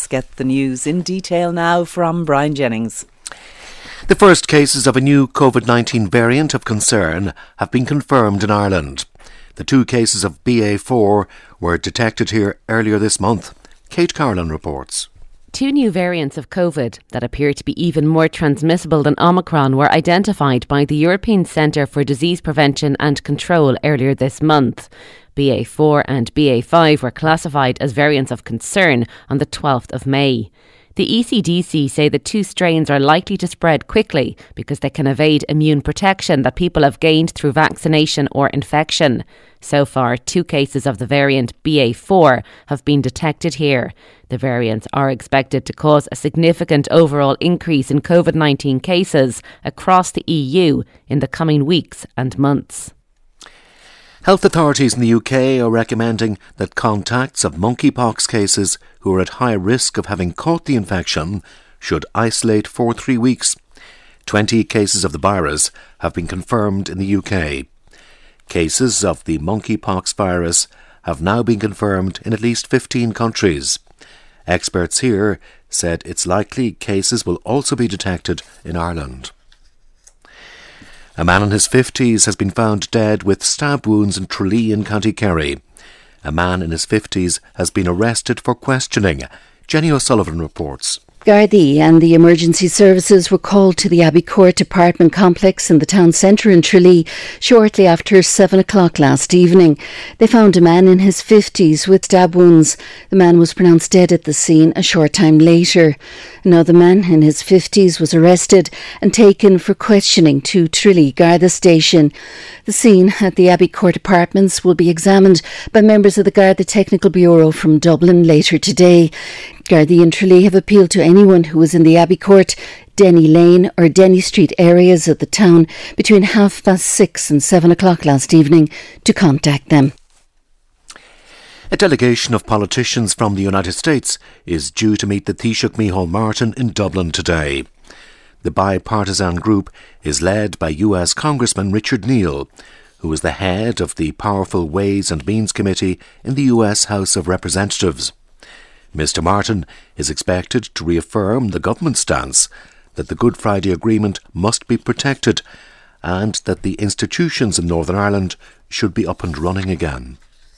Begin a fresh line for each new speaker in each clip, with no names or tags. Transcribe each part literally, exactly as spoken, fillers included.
get the news in detail now from Brian Jennings.
The first cases of a new COVID nineteen variant of concern have been confirmed in Ireland. The two cases of B A four were detected here earlier this month. Kate Carlin reports.
Two new variants of COVID that appear to be even more transmissible than Omicron were identified by the European Centre for Disease Prevention and Control earlier this month. B A four and B A five were classified as variants of concern on the twelfth of May. The E C D C say the two strains are likely to spread quickly because they can evade immune protection that people have gained through vaccination or infection. So far, two cases of the variant B A four have been detected here. The variants are expected to cause a significant overall increase in COVID nineteen cases across the E U in the coming weeks and months.
Health authorities in the U K are recommending that contacts of monkeypox cases who are at high risk of having caught the infection should isolate for three weeks. Twenty cases of the virus have been confirmed in the U K. Cases of the monkeypox virus have now been confirmed in at least fifteen countries. Experts here said it's likely cases will also be detected in Ireland. A man in his fifties has been found dead with stab wounds in Tralee in County Kerry. A man in his fifties has been arrested for questioning. Jenny O'Sullivan reports.
Gardaí and the emergency services were called to the Abbey Court apartment complex in the town centre in Tralee shortly after seven o'clock last evening. They found a man in his fifties with stab wounds. The man was pronounced dead at the scene a short time later. Another man in his fifties was arrested and taken for questioning to Tralee Garda station. The scene at the Abbey Court apartments will be examined by members of the Garda Technical Bureau from Dublin later today. Gardaí in Tralee have appealed to anyone who was in the Abbey Court, Denny Lane or Denny Street areas of the town between half past six and seven o'clock last evening to contact them.
A delegation of politicians from the United States is due to meet the Taoiseach Micheál Martin in Dublin today. The bipartisan group is led by U S Congressman Richard Neal, who is the head of the powerful Ways and Means Committee in the U S House of Representatives. Mister Martin is expected to reaffirm the government's stance that the Good Friday Agreement must be protected and that the institutions in Northern Ireland should be up and running again.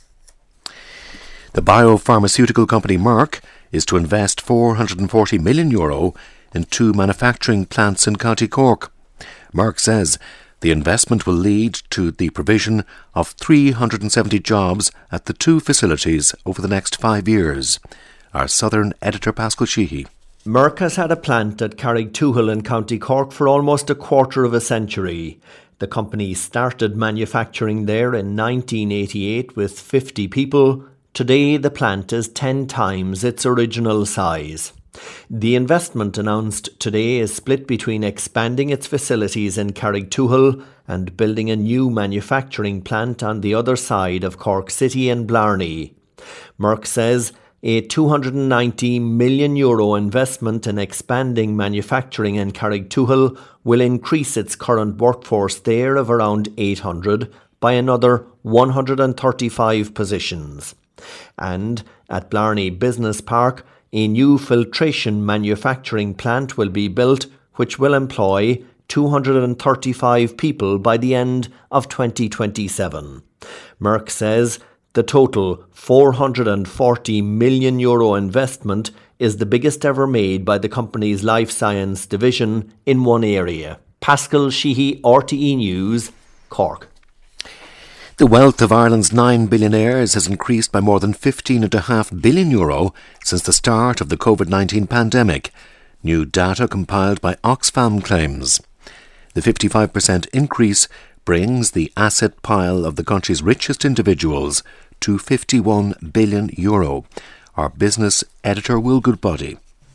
The biopharmaceutical company Merck is to invest four hundred forty million euro in two manufacturing plants in County Cork. Merck says the investment will lead to the provision of three hundred seventy jobs at the two facilities over the next five years. Our Southern editor Pascal Sheehy.
Merck has had a plant at Carrigtwohill in County Cork for almost a quarter of a century. The company started manufacturing there in nineteen eighty-eight with fifty people. Today the plant is ten times its original size. The investment announced today is split between expanding its facilities in Carrigtwohill and building a new manufacturing plant on the other side of Cork City in Blarney. Merck says a two hundred ninety million euro investment in expanding manufacturing in Carrigtwohill will increase its current workforce there of around eight hundred by another one hundred thirty-five positions. And at Blarney Business Park, a new filtration manufacturing plant will be built which will employ two hundred thirty-five people by the end of twenty twenty-seven. Merck says the total four hundred forty million euro investment is the biggest ever made by the company's life science division in one area. Pascal Sheehy, R T E News, Cork.
The wealth of Ireland's nine billionaires has increased by more than fifteen point five billion euro since the start of the COVID nineteen pandemic. New data compiled by Oxfam claims. The fifty-five percent increase brings the asset pile of the country's richest individuals to fifty-one billion euro. Our business editor Will Goodbody.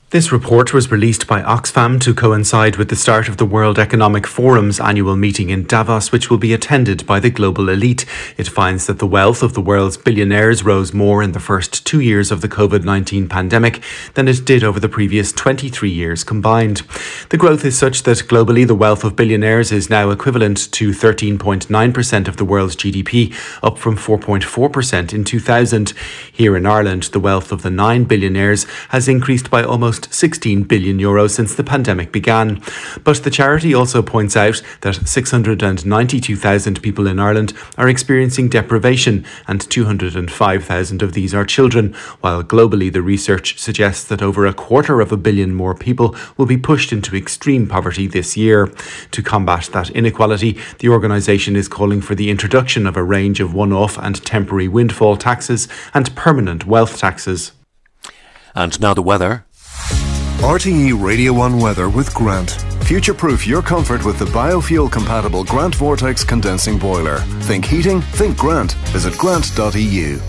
This report was released by Oxfam to coincide with the start of the World Economic Forum's annual meeting in Davos, which will be attended by the global elite. It finds that the wealth of the world's billionaires rose more in the first two years of the covid nineteen pandemic than it did over the previous twenty-three years combined. The growth is such that globally the wealth of billionaires is now equivalent to thirteen point nine percent of the world's G D P, up from four point four percent in two thousand. Here in Ireland, the wealth of the nine billionaires has increased by almost sixteen billion euros since the pandemic began. But the charity also points out that six hundred ninety-two thousand people in Ireland are experiencing deprivation, and two hundred five thousand of these are children, while globally the research suggests that over a quarter of a billion more people will be pushed into extreme poverty this year. To combat that inequality, the organisation is calling for the introduction of a range of one-off and temporary windfall taxes and permanent wealth taxes.
And now the weather.
R T E Radio one Weather with Grant. Future-proof your comfort with the biofuel-compatible Grant Vortex condensing boiler. Think heating, think Grant. Visit grant dot e u.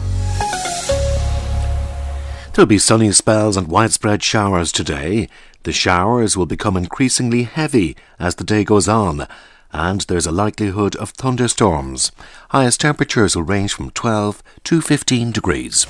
There'll be sunny spells and widespread showers today. The showers will become increasingly heavy as the day goes on, and there's a likelihood of thunderstorms. Highest temperatures will range from twelve to fifteen degrees.